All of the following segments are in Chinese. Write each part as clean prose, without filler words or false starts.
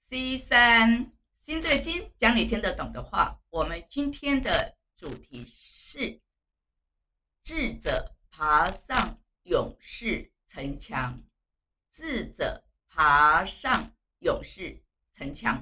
C3心对心，讲你听得懂的话。我们今天的主题是智者爬上勇士城墙，智者爬上勇士城墙。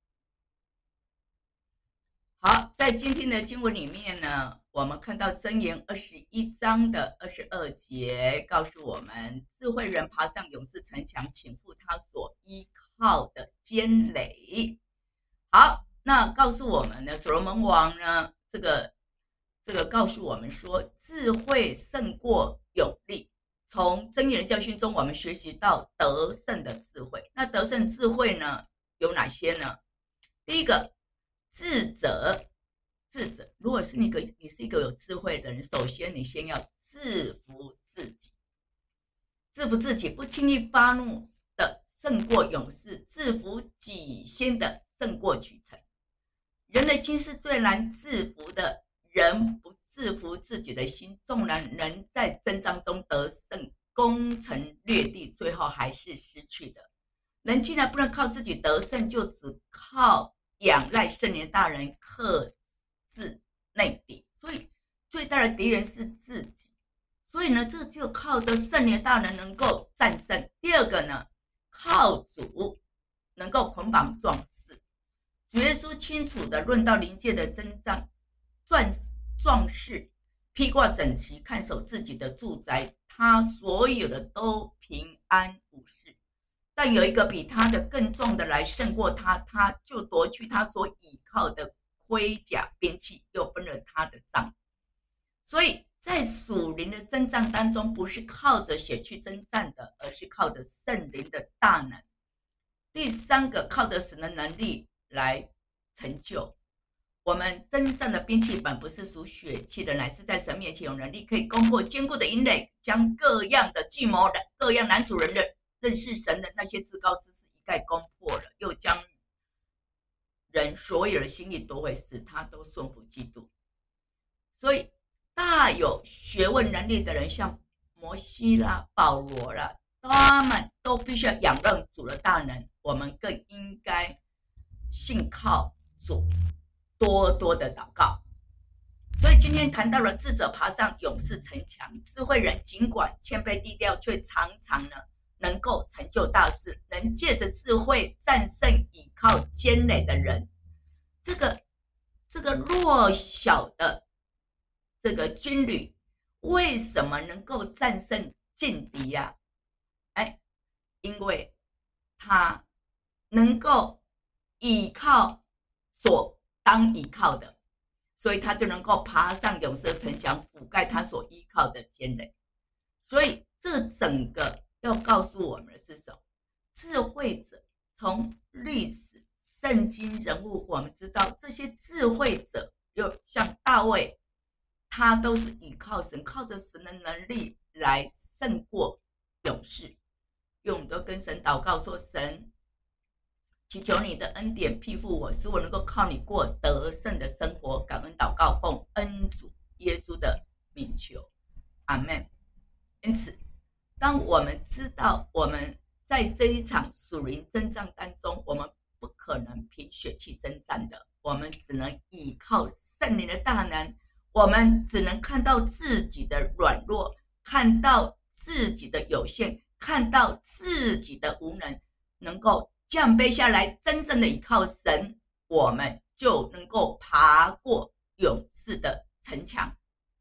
好，在今天的经文里面呢，我们看到箴言21章的22节告诉我们，智慧人爬上勇士城墙，倾覆他所依靠的坚垒。好，那告诉我们呢，所罗门王呢，这个告诉我们说，智慧胜过勇力。从箴言的教训中，我们学习到得胜的智慧。那得胜智慧呢，有哪些呢？第一个，智者，如果是你是一个有智慧的人，首先你先要制服自己，不轻易发怒的胜过勇士，制服己心的胜过取成。人的心是最难制服的，人不制服自己的心，纵然人在征战中得胜，攻城略地，最后还是失去的。人既然不能靠自己得胜，就只靠仰赖圣灵大人克制内敌，所以最大的敌人是自己。所以呢，这就靠着圣灵大人能够战胜。第二个呢，靠主能够捆绑壮士。主耶稣清楚地论到灵界的征战，壮士披挂整齐，看守自己的住宅，他所有的都平安无事。但有一个比他的更壮的来胜过他，他就夺去他所倚靠的盔甲兵器，又分了他的杖。所以在属灵的征战当中，不是靠着血去征战的，而是靠着圣灵的大能。第三个，靠着神的能力来成就。我们真正的兵器本不是属血气的，乃是在神面前有能力可以攻破坚固的营垒，将各样的计谋的各样难主人的认识神的那些至高之事一概攻破了，又将人所有的心意夺回，使他都顺服基督。所以大有学问能力的人，像摩西啦、保罗啦，他们都必须要仰望主的大能。我们更应该信靠主，多多的祷告。所以今天谈到了智者爬上勇士城墙，智慧人尽管谦卑低调，却常常呢能够成就大事，能借着智慧战胜倚靠坚垒的人。这个弱小的这个军旅为什么能够战胜劲敌啊？因为他能够倚靠所当倚靠的，所以他就能够爬上勇士城墙，覆盖他所依靠的坚垒。所以这整个要告诉我们的是什么？智慧者，从历史圣经人物我们知道，这些智慧者又像大卫，他都是依靠神，靠着神的能力来胜过勇士。因为我们都跟神祷告说，神祈求你的恩典庇护我，使我能够靠你过得胜的生活。感恩祷告，奉恩主耶稣的名求，阿们。因此当我们知道我们在这一场属灵征战当中，我们不可能凭血气征战的，我们只能依靠圣灵的大能。我们只能看到自己的软弱，看到自己的有限，看到自己的无能，能够降卑下来，真正的依靠神，我们就能够爬过勇士的城墙。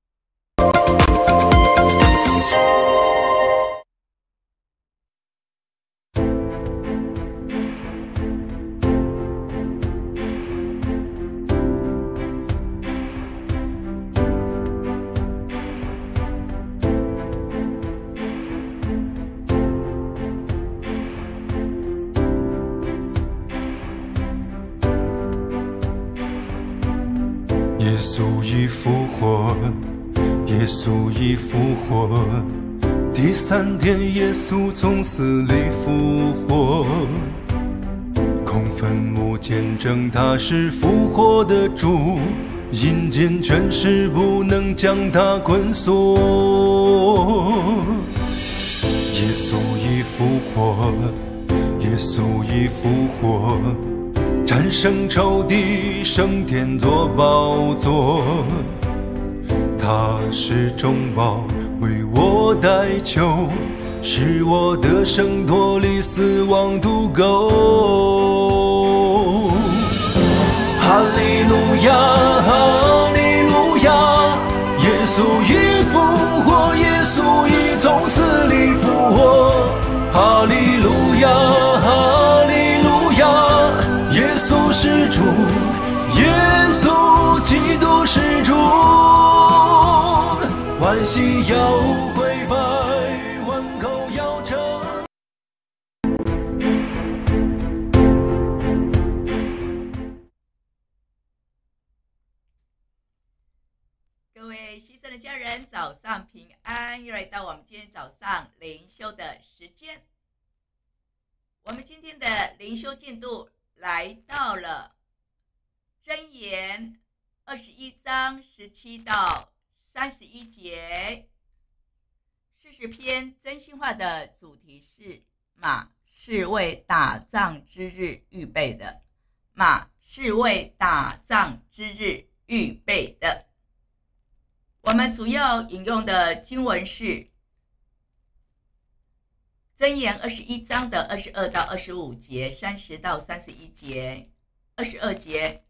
耶稣已复活，耶稣已复活，第三天耶稣从死里复活，空坟墓见证他是复活的主，阴间权势不能将他捆锁。耶稣已复活，耶稣已复活，战胜仇敌，升天作宝座。他是中保，为我代求，使我得胜脱离死亡毒钩。哈利路亚，哈利路亚，耶稣已复活，耶稣已从死里复活。哈利路亚，哈利路亚，耶稣是主，耶稣基督是主。万膝要跪拜，万口要称。 各位牺牲的家人，早上平安！又来到我们今天早上灵修的时间。我们今天的灵修进度来到了箴言21章17到31节。40篇真心话的主题是马是为打仗之日预备的，马是为打仗之日预备的。我们主要引用的经文是箴言21章的22到25节，30到31节。22节，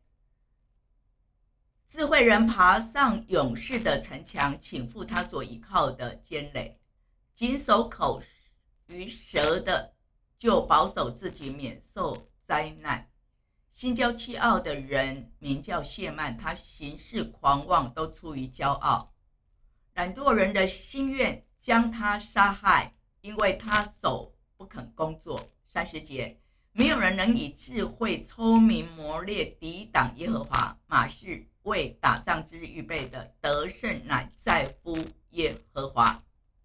智慧人爬上勇士的城墙，倾覆他所依靠的坚垒。谨守口与舌的，就保守自己免受灾难。心骄气傲的人名叫谢曼，他行事狂妄，都出于骄傲。懒惰人的心愿将他杀害，因为他手不肯工作。30节，没有人能以智慧聪明谋略抵挡耶和华，马是为打仗之日预备的，得胜乃在乎耶和华。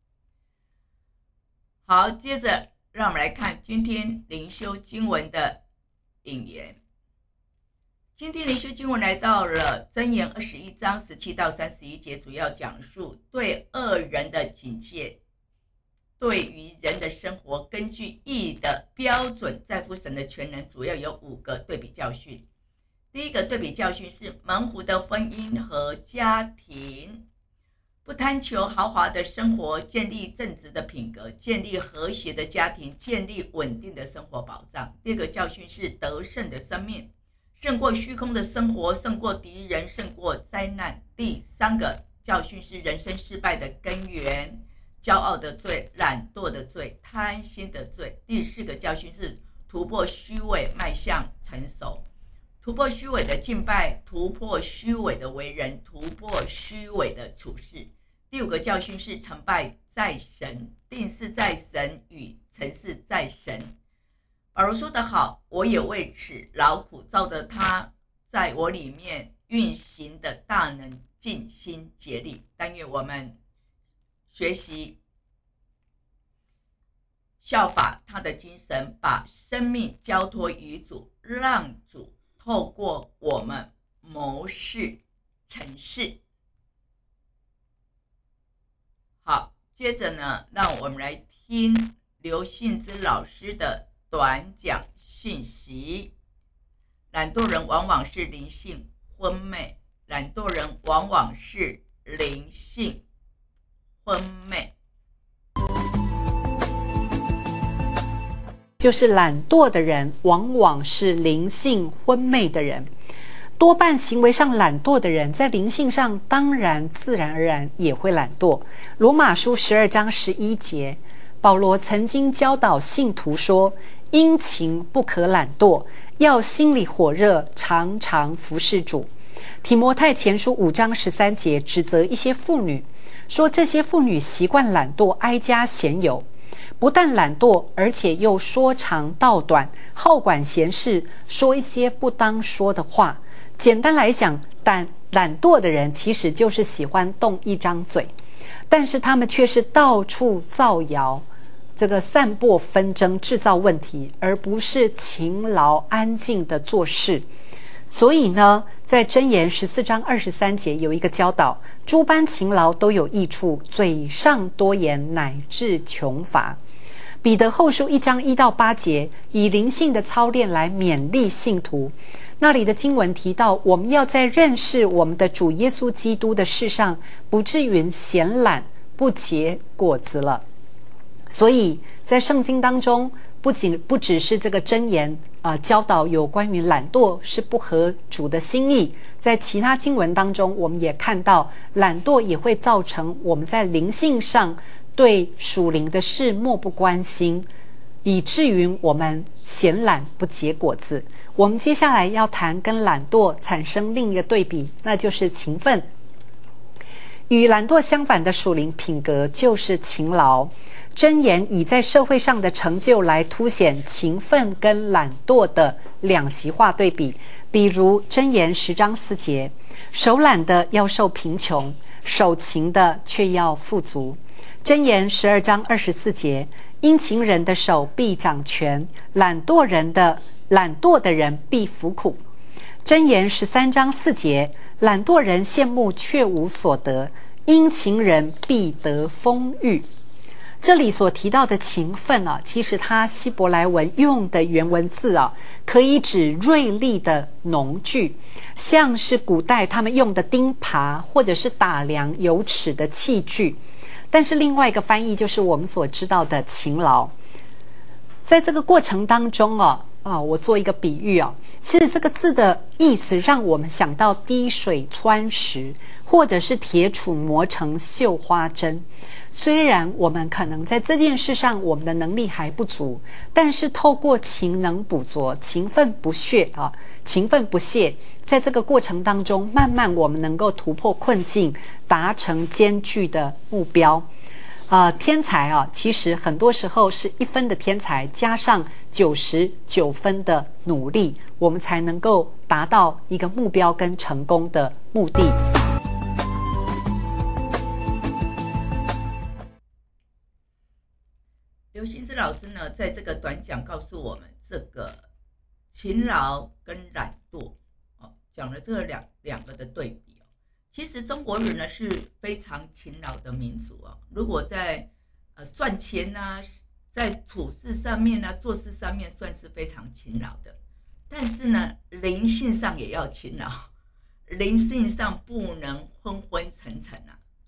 好，接着让我们来看今天灵修经文的引言。今天灵修经文来到了箴言21章17到31节，主要讲述对恶人的警戒。对于人的生活，根据义的标准在乎神的全能，主要有5个对比教训。第一个对比教训是门户的婚姻和家庭，不贪求豪华的生活，建立正直的品格，建立和谐的家庭，建立稳定的生活保障。第二个教训是得胜的生命，胜过虚空的生活，胜过敌人，胜过灾难。第三个教训是人生失败的根源，骄傲的罪，懒惰的罪，贪心的罪。第四个教训是突破虚伪，迈向成熟。突破虚伪的敬拜，突破虚伪的为人，突破虚伪的处事。第5个教训是成败在神，定事在神与成事在神。保罗说得好，我也为此劳苦，照着他在我里面运行的大能尽心竭力。但愿我们学习效法他的精神，把生命交托于主，让主透过我们谋事成事。好，接着呢，让我们来听刘信之老师的短讲信息。懒惰人往往是灵性昏昧，懒惰人往往是灵性昏昧。 就是懒惰的人往往是灵性昏昧的人，多半行为上懒惰的人在灵性上当然自然而然也会懒惰。罗马书12章11节，保罗曾经教导信徒说，殷勤不可懒惰，要心里火热，常常服事主。提摩太前书5章13节指责一些妇女，说这些妇女习惯懒惰，挨家闲游，不但懒惰，而且又说长道短，好管闲事，说一些不当说的话。简单来讲，懒惰的人其实就是喜欢动一张嘴，但是他们却是到处造谣，散播纷争，制造问题，而不是勤劳安静的做事。所以呢，在箴言14章23节有一个教导，诸般勤劳都有益处，嘴上多言乃致穷乏。 彼得后书1章1到8节，以灵性的操练来勉励信徒。那里的经文提到，我们要在认识我们的主耶稣基督的事上，不至于闲懒，不结果子了。所以在圣经当中，不只是这个箴言教导有关于懒惰是不合主的心意，在其他经文当中，我们也看到懒惰也会造成我们在灵性上对属灵的事漠不关心，以至于我们闲懒不结果子。我们接下来要谈跟懒惰产生另一个对比，那就是勤奋。与懒惰相反的属灵品格就是勤劳。箴言以在社会上的成就来凸显勤奋跟懒惰的两极化对比。比如箴言10章4节，手懒的要受贫穷，手勤的却要富足。箴言12章24节，殷勤人的手必掌权，懒惰的人必服苦。箴言13章4节，懒惰人羡慕却无所得，殷勤人必得丰裕。这里所提到的勤奋其实它希伯来文用的原文字可以指锐利的农具，像是古代他们用的钉耙或者是打量有齿的器具。但是另外一个翻译就是我们所知道的勤劳。在这个过程当中我做一个比喻其实这个字的意思让我们想到滴水穿石，或者是铁杵磨成绣花针。虽然我们可能在这件事上我们的能力还不足，但是透过勤能补拙，勤奋不懈，在这个过程当中，慢慢我们能够突破困境，达成艰巨的目标。天才其实很多时候是1分的天才加上99分的努力，我们才能够达到一个目标跟成功的目的。 刘新之老师呢，在这个短讲告诉我们，这个勤劳跟懒惰讲了这两个的对比。其实中国人呢是非常勤劳的民族如果在赚钱在处事上面做事上面算是非常勤劳的，但是呢灵性上也要勤劳，灵性上不能昏昏沉沉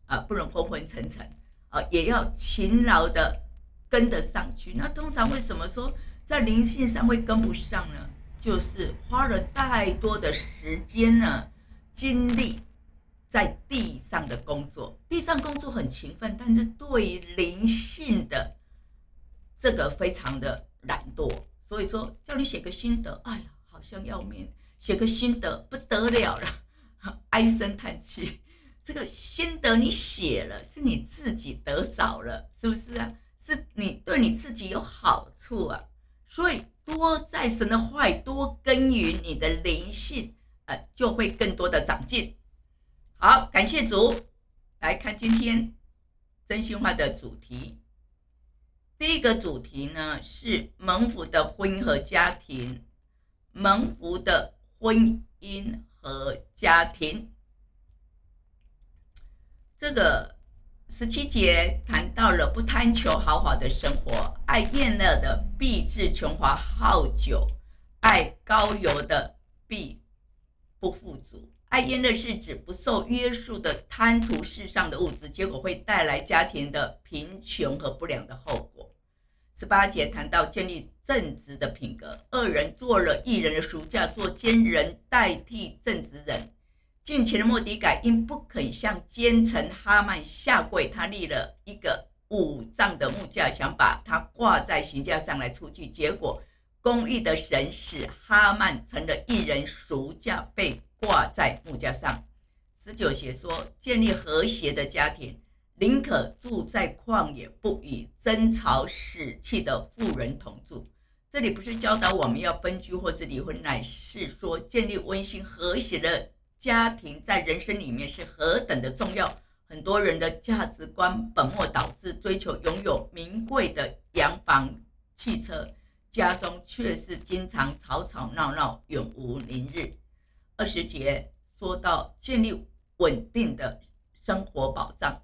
也要勤劳的跟得上去。那通常为什么说在灵性上会跟不上呢？就是花了太多的时间精力在地上的工作，地上工作很勤奋，但是对于灵性的这个非常的懒惰。所以说叫你写个心得，哎呀好像要命，写个心得不得了了，唉声叹气。这个心得你写了，是你自己得着了，是不是是你对你自己有好处所以多在神的话语多耕耘你的灵性就会更多的长进。好，感谢主。来看今天真心话的主题。第一个主题呢是蒙福的婚姻和家庭。蒙福的婚姻和家庭。这个17节谈到了不贪求豪华的生活，爱宴乐的必致穷乏好酒，爱高油的必不富足。爱宴乐是指不受约束的贪图世上的物质，结果会带来家庭的贫穷和不良的后果。18节谈到建立正直的品格，恶人做了义人的赎价，做奸人代替正直人。近前的末底改因不肯向奸臣哈曼下跪，他立了一个5丈的木架，想把他挂在刑架上来出去，结果公义的神使哈曼成了义人赎价，被挂在木架上。19节说，建立和谐的家庭，宁可住在旷野，不与争吵使气的妇人同住。这里不是教导我们要分居或是离婚，乃是说建立温馨和谐的家庭在人生里面是何等的重要。很多人的价值观本末倒置，追求拥有名贵的洋房汽车，家中却是经常吵吵闹闹，永无宁日。20节说到建立稳定的生活保障，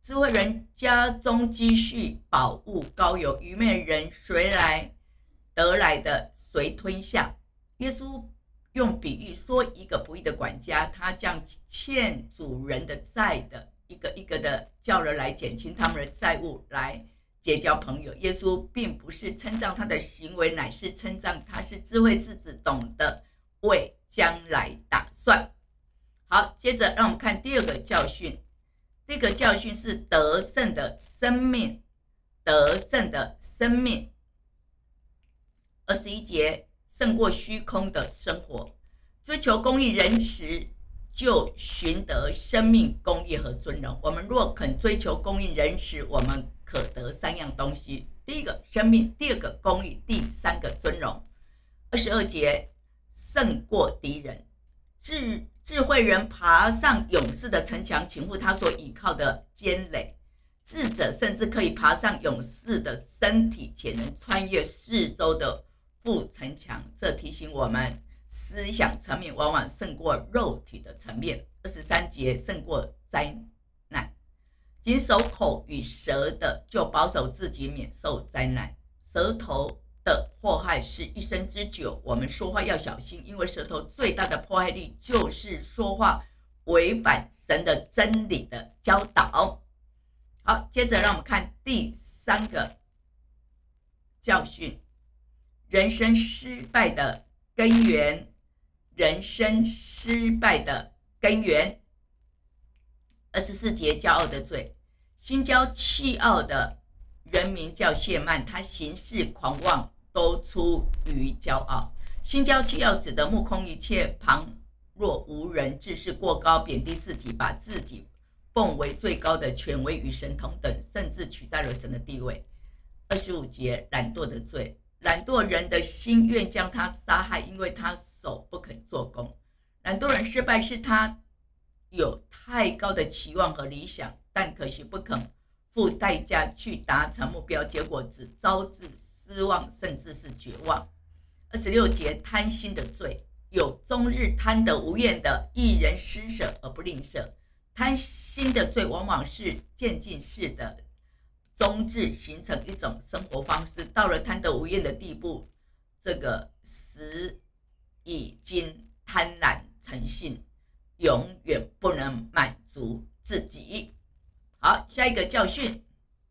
智慧人家中积蓄宝物高油，愚昧人随来得来的随吞下。耶稣用比喻说，一个不义的管家，他将欠主人的债的一个一个的叫人来减轻他们的债务，来结交朋友。耶稣并不是称赞他的行为，乃是称赞他是智慧之子，懂得为将来打算。好，接着让我们看第二个教训。这个教训是得胜的生命，得胜的生命。21节，胜过虚空的生活。追求公义仁慈，就寻得生命、公义和尊荣。我们若肯追求公义仁慈，我们可得三样东西：第一个生命，第二个公义，第三个尊荣。22节，胜过敌人。智慧人爬上勇士的城墙，倾覆他所倚靠的坚垒。智者甚至可以爬上勇士的身体，且能穿越四周的护城墙。这提醒我们，思想层面往往胜过肉体的层面。23节，胜过灾难。谨守口与舌的，就保守自己免受灾难。舌头的祸害是一生之久，我们说话要小心，因为舌头最大的迫害力就是说话违反神的真理的教导。好，接着让我们看第三个教训，人生失败的根源。人生失败的根源。24节，骄傲的罪。心骄气傲的人名叫谢曼，他行事狂妄，都出于骄傲。心骄气傲指的目空一切，旁若无人，自视过高，贬低自己，把自己奉为最高的权威，与神同等，甚至取代了神的地位。25节，懒惰的罪。懒惰人的心愿将他杀害，因为他手不肯做工。懒惰人失败是他有太高的期望和理想，但可惜不肯付代价去达成目标，结果只招致失望，甚至是绝望。26节，贪心的罪。有终日贪得无厌的义人施舍而不吝啬。贪心的罪往往是渐进式的终至，形成一种生活方式，到了贪得无厌的地步，这个时已经贪婪成性，永远不能满足自己。好，下一个教训，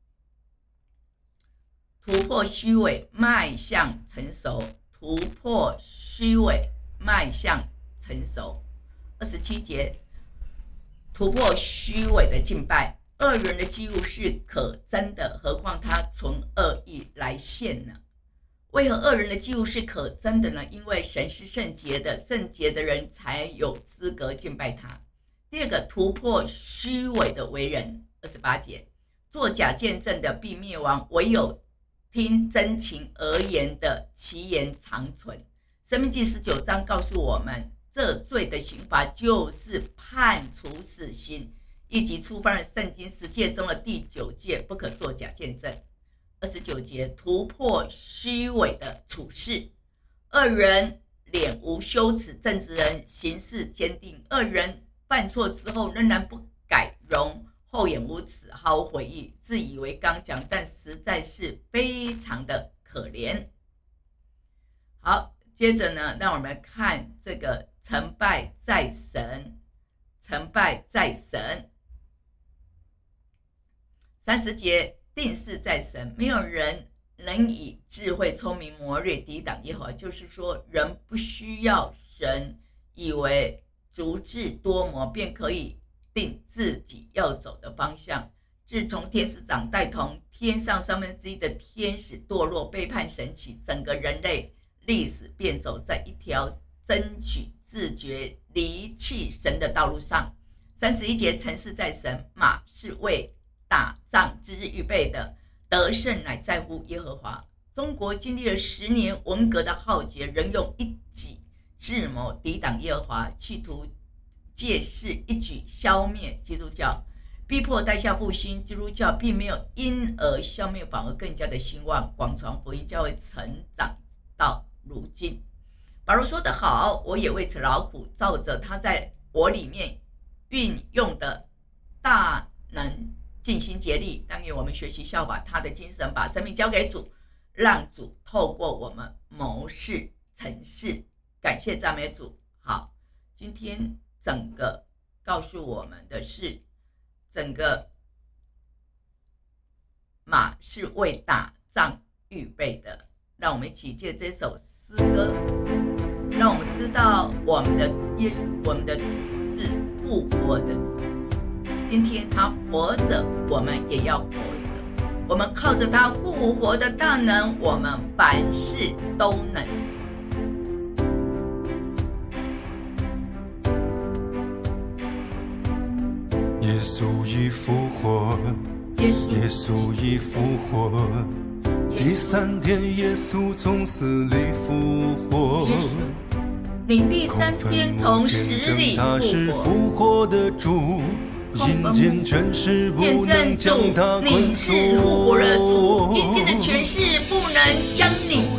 突破虚伪，迈向成熟。突破虚伪，迈向成熟。27节，突破虚伪的敬拜。恶人的祭物是可憎的，何况他存恶意来献呢？为何恶人的祭物是可憎的呢？因为神是圣洁的，圣洁的人才有资格敬拜他。第二个，突破虚伪的为人。28节，作假见证的必灭亡，唯有听真情而言的其言长存。申命记19章告诉我们，这罪的刑罚就是判处死刑，以及触犯了圣经10诫中的第9诫，不可作假见证。29节，突破虚伪的处事。恶人脸无羞耻，正直人行事坚定。恶人犯错之后仍然不改容，厚颜无耻，毫无悔意，自以为刚强，但实在是非常的可怜。好，接着呢，让我们看这个成败在神，成败在神。30节，定事在神，没有人能以智慧聪明谋略抵挡耶和华。就是说，人不需要神，以为足智多谋便可以定自己要走的方向。自从天使长带同天上1/3的天使堕落背叛神起，整个人类历史便走在一条争取自觉离弃神的道路上。31节，成事在神，马是为打仗之日预备的，得胜乃在乎耶和华。中国经历了10年文革的浩劫，仍用一己智谋抵挡耶和华，企图借势一举消灭基督教，逼迫代夏复兴。基督教并没有因而消灭，反而更加的兴旺，广传福音，教会成长到如今。保罗说得好，我也为此劳苦，照着他在我里面运用的大能尽心竭力。但愿我们学习效法他的精神，把生命交给主，让主透过我们谋事成事。感谢赞美主。好，今天整个告诉我们的是，整个马是为打仗预备的。让我们一起借这首诗歌，让我们知道我们的主是复活的主。今天他活着，我们也要活着。我们靠着他复活的大能，我们凡事都能。 耶稣已复活，耶稣已复活，第三天耶稣从死里复活。 你第三天从死里他是复活的主，阴间权势不能将他捆锁。 你是复活的主，阴间的权势不能将你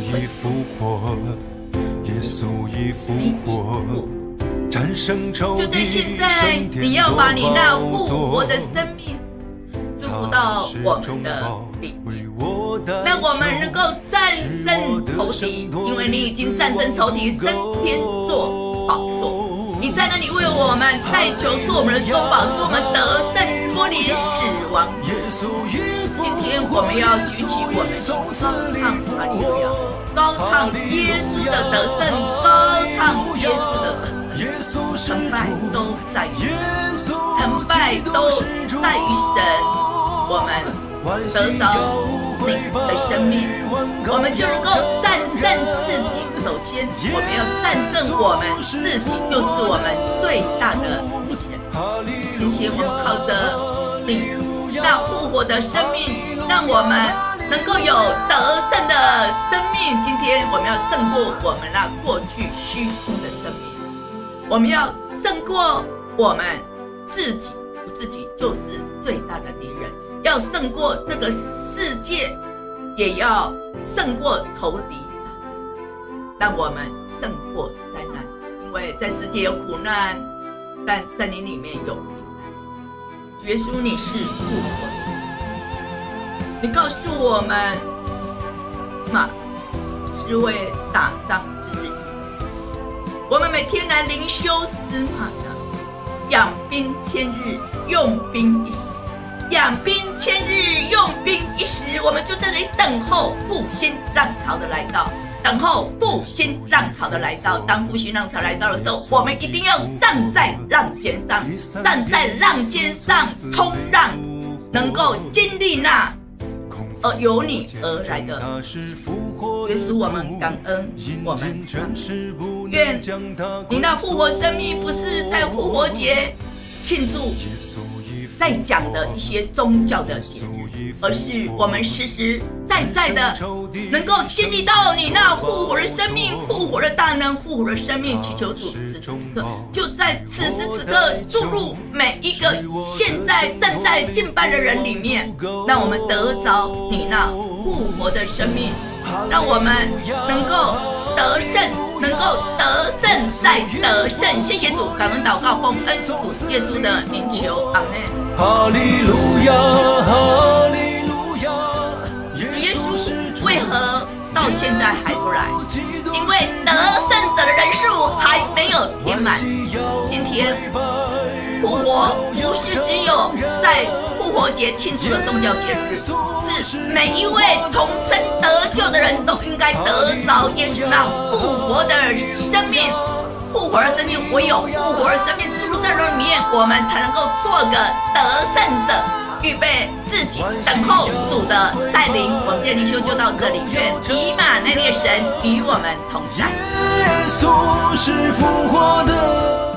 耶稣已复活，战胜仇敌。 就在现在，你要把你那复活的生命注入到我们的里面，让我们能够战胜仇敌，因为你已经战胜仇敌，升天做宝座。你在那里为我们代求，做我们的中保，使我们得胜，脱离死亡。今天我们要举起我们的高唱哈利路亚，高唱耶稣的得胜，高唱耶稣的得胜。成败都在于成败都在于神。我们得着你的生命，我们就能够战胜自己。首先，我们要战胜我们自己，就是我们最大的敌人。今天我们靠着你那复活的生命，让我们能够有得胜的生命。今天我们要胜过我们那过去虚空的生命，我们要胜过我们自己，我自己就是最大的敌人。要胜过这个世界，也要胜过仇敌撒旦，让我们胜过灾难。因为在世界有苦难，但在你里面有平安。耶稣，你是复活的，你告诉我们，马是为打仗之日预备。我们每天来灵修司马呢，养兵千日，用兵一时。养兵千日，用兵一时。我们就在这里等候复兴浪潮的来到，等候复兴浪潮的来到。当复兴浪潮来到的时候，我们一定要站在浪尖上，站在浪尖上冲浪，能够经历那由你而来的耶稣。我们感恩，我们感恩。愿你那复活生命不是在复活节庆祝在讲的一些宗教的节日，而是我们实实在在的能够经历到你那复活的生命，复活的大能，复活的生命。祈求主此时此刻，就在此时此刻注入每一个现在正在敬拜的人里面，让我们得着你那复活的生命，让我们能够得胜，能够得胜再得胜。谢谢主，感恩祷告，奉恩主耶稣的名求，阿们。 哈利路亚，哈利路亚。 主耶稣为何到现在还不来？因为得胜者的人数还没有填满。今天复活不是只有在复活节庆祝的宗教节日，是每一位重生得救的人都应该得着耶稣那复活的生命。复活的生命，唯有复活的生命注入在人里面，我们才能够做个得胜者，预备自己等候主的再临。我们今天灵修就到这里，愿以马内利的神与我们同在。 耶稣是复活的。